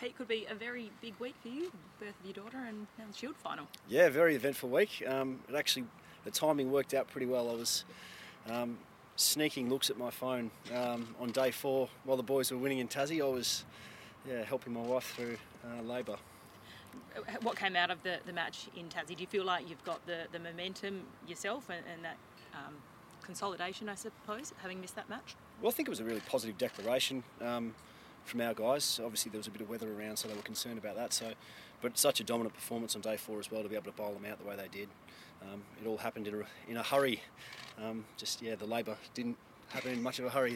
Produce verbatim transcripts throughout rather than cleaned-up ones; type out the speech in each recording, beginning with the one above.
Pete, could be a very big week for you, birth of your daughter and now the Shield final. Yeah, very eventful week. Um, it actually, the timing worked out pretty well. I was um, sneaking looks at my phone um, on day four while the boys were winning in Tassie. I was yeah, helping my wife through uh, labour. What came out of the, the match in Tassie? Do you feel like you've got the, the momentum yourself and, and that um, consolidation, I suppose, having missed that match? Well, I think it was a really positive declaration um, from our guys. Obviously, there was a bit of weather around, so they were concerned about that. So, but such a dominant performance on day four as well to be able to bowl them out the way they did. Um, it all happened in a, in a hurry. Um, just yeah, the labour didn't happen in much of a hurry.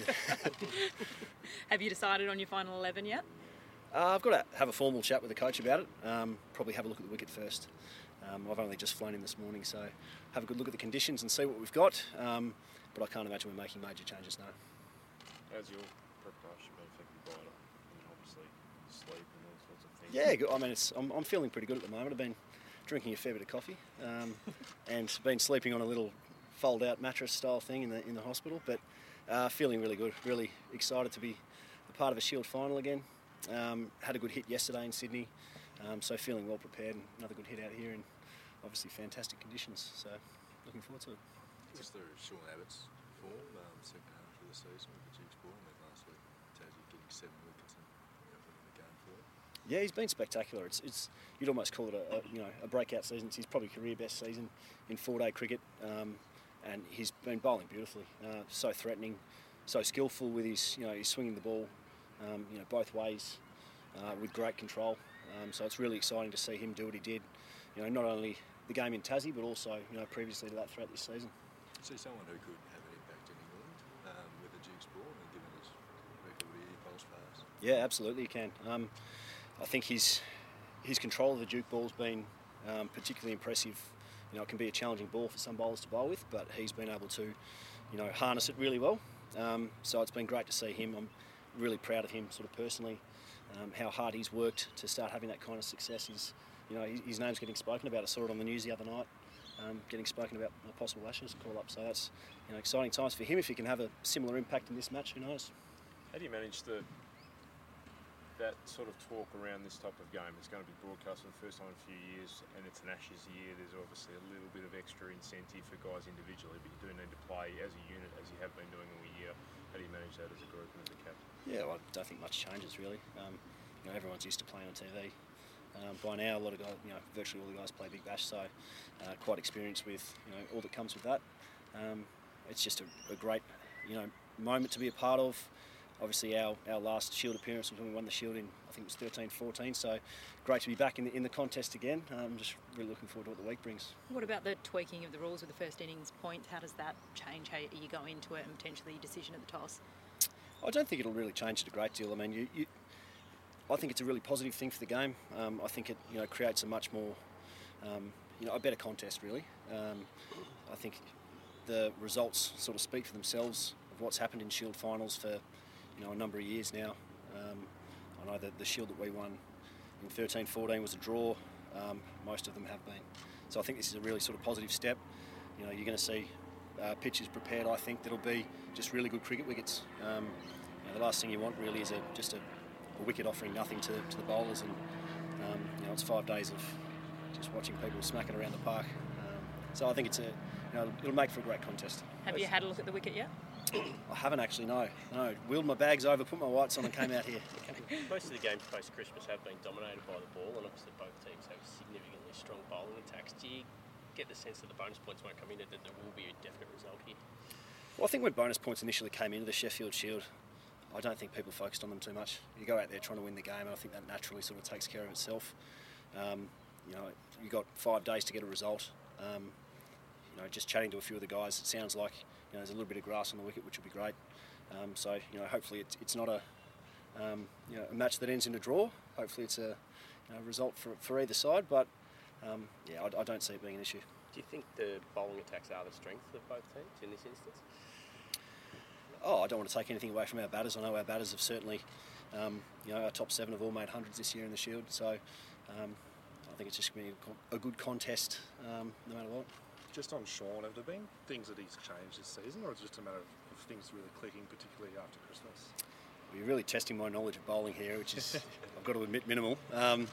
Have you decided on your final eleven yet? Uh, I've got to have a formal chat with the coach about it. Um, probably have a look at the wicket first. Um, I've only just flown in this morning, so have a good look at the conditions and see what we've got. Um, but I can't imagine we're making major changes now. How's your preparation been affected by it? I mean, obviously, sleep and all sorts of things. Yeah, good. I mean, it's, I'm, I'm feeling pretty good at the moment. I've been drinking a fair bit of coffee um, and been sleeping on a little fold-out mattress style thing in the in the hospital. But uh, feeling really good. Really excited to be a part of a Shield final again. Um, had a good hit yesterday in Sydney, um, so feeling well prepared. And another good hit out here in obviously fantastic conditions. So looking forward to it. Just through Sean Abbott's form, um, second half of the season with the Jigs ball, and then last week Tassie getting seven wickets and you know, winning the game for it. Yeah, he's been spectacular. It's, it's you'd almost call it a, a you know a breakout season. It's his probably career best season in four-day cricket, um, and he's been bowling beautifully. Uh, so threatening, so skillful with his you know he's swinging the ball, um, you know both ways, uh, with great control. Um, so it's really exciting to see him do what he did. You know, not only the game in Tassie, but also you know previously to that throughout this season. See someone who could have an impact in England um, with the Jigs ball, and given his record he bowls fast. Yeah, absolutely, he can. Um, I think his his control of the Duke ball's been um, particularly impressive. You know, it can be a challenging ball for some bowlers to bowl with, but he's been able to, you know, harness it really well. Um, so it's been great to see him. I'm really proud of him, sort of personally, um, how hard he's worked to start having that kind of success. He's, you know, his, his name's getting spoken about. I saw it on the news the other night. Um, getting spoken about a possible Ashes call-up, so that's you know exciting times for him. If he can have a similar impact in this match, who knows? How do you manage the that sort of talk around this type of game? It's going to be broadcast for the first time in a few years, and it's an Ashes year. There's obviously a little bit of extra incentive for guys individually, but you do need to play as a unit, as you have been doing all year. How do you manage that as a group and as a captain? Yeah, well, I don't think much changes really. Um, you know, everyone's used to playing on T V. Um, by now, a lot of guys, you know, virtually all the guys play Big Bash, so uh, quite experienced with, you know, all that comes with that. Um, it's just a, a great, you know, moment to be a part of. Obviously, our, our last Shield appearance was when we won the Shield in, I think it was thirteen fourteen, so great to be back in the, in the contest again. I'm just really looking forward to what the week brings. What about the tweaking of the rules with the first innings points? How does that change how you go into it and potentially your decision at the toss? I don't think it'll really change it a great deal. I mean, you, you I think it's a really positive thing for the game. Um, I think it, you know, creates a much more, um, you know, a better contest really. Um, I think the results sort of speak for themselves of what's happened in Shield finals for, you know, a number of years now. Um, I know that the Shield that we won in thirteen fourteen was a draw. Um, most of them have been. So I think this is a really sort of positive step. You know, you're going to see uh, pitches prepared. I think that'll be just really good cricket wickets. Um, you know, the last thing you want really is a just a a wicket offering nothing to, to the bowlers, and um, you know it's five days of just watching people smacking around the park. Um, so I think it's a you know it'll make for a great contest. Have you had a look at the wicket yet? I haven't actually. No, no. Wheeled my bags over, put my whites on, and came out here. Most of the games post Christmas have been dominated by the ball, and obviously both teams have significantly strong bowling attacks. Do you get the sense that the bonus points won't come in, that there will be a definite result here? Well, I think when bonus points initially came into the Sheffield Shield, I don't think people focused on them too much. You go out there trying to win the game, and I think that naturally sort of takes care of itself. Um, you know, you got five days to get a result. Um, you know, just chatting to a few of the guys, it sounds like you know there's a little bit of grass on the wicket, which would be great. Um, so you know, hopefully it's, it's not a um, you know a match that ends in a draw. Hopefully it's a you know, result for for either side. But um, yeah, I, I don't see it being an issue. Do you think the bowling attacks are the strength of both teams in this instance? Oh, I don't want to take anything away from our batters. I know our batters have certainly, um, you know, our top seven have all made hundreds this year in the Shield. So um, I think it's just going to be a good contest, um, no matter what. Just on Sean, have there been things that he's changed this season, or is it just a matter of things really clicking, particularly after Christmas? you're really testing my knowledge of bowling here, which is, I've got to admit, minimal. Um,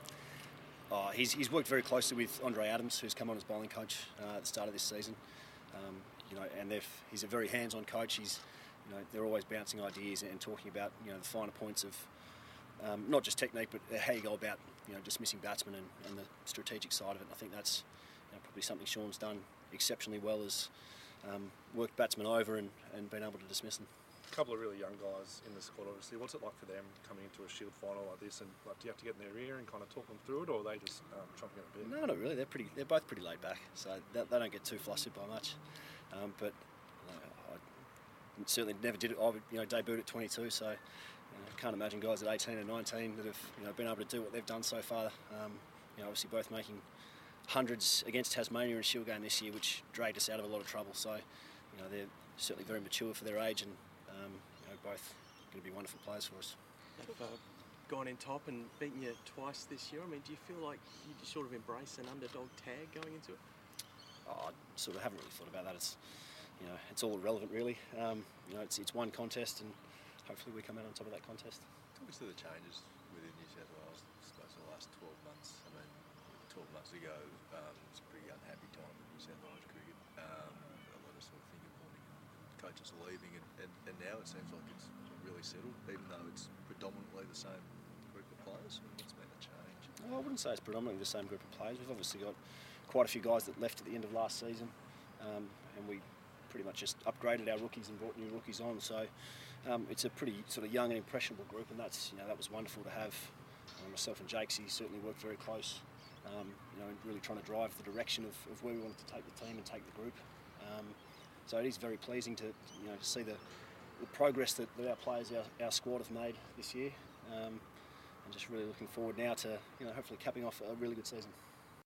oh, he's, he's worked very closely with Andre Adams, who's come on as bowling coach uh, at the start of this season. Um, you know, and they've, he's a very hands-on coach. He's, you know, they're always bouncing ideas and talking about, you know, the finer points of um, not just technique, but how you go about, you know, dismissing batsmen and, and the strategic side of it. And I think that's, you know, probably something Sean's done exceptionally well, is um, worked batsmen over and, and been able to dismiss them. A couple of really young guys in the squad, obviously. What's it like for them coming into a Shield final like this? And like, do you have to get in their ear and kind of talk them through it, or are they just um, chomping at the bit? No, not really. They're pretty. They're both pretty laid back, so they, they don't get too flustered by much. Um, but you know, I certainly never did it. I you know debuted at twenty-two, so you know, can't imagine guys at eighteen and nineteen that have you know been able to do what they've done so far. Um, you know, obviously both making hundreds against Tasmania in a Shield game this year, which dragged us out of a lot of trouble. So you know they're certainly very mature for their age, and um, you know, both going to be wonderful players for us. They've uh, gone in top and beaten you twice this year. I mean, do you feel like you just sort of embrace an underdog tag going into it? Oh, I sort of haven't really thought about that. It's, you know, it's all irrelevant really. Um, you know, it's it's one contest, and hopefully we come out on top of that contest. Talk us through the changes within New South Wales, I suppose, in the last twelve months. I mean, twelve months ago, um, it was a pretty unhappy time in New South Wales cricket. Um, a lot of sort of finger pointing, and coaches are leaving, and, and, and now it seems like it's really settled, even though it's predominantly the same group of players. What's been the change? Well, I wouldn't say it's predominantly the same group of players. We've obviously got quite a few guys that left at the end of last season, um, and we pretty much just upgraded our rookies and brought new rookies on. So um, it's a pretty sort of young and impressionable group, and that's you know that was wonderful to have. Um, myself and Jakes, he certainly worked very close, um, you know, in really trying to drive the direction of, of where we wanted to take the team and take the group. Um, so it is very pleasing to you know to see the, the progress that, that our players, our, our squad have made this year, um, and just really looking forward now to you know hopefully capping off a really good season.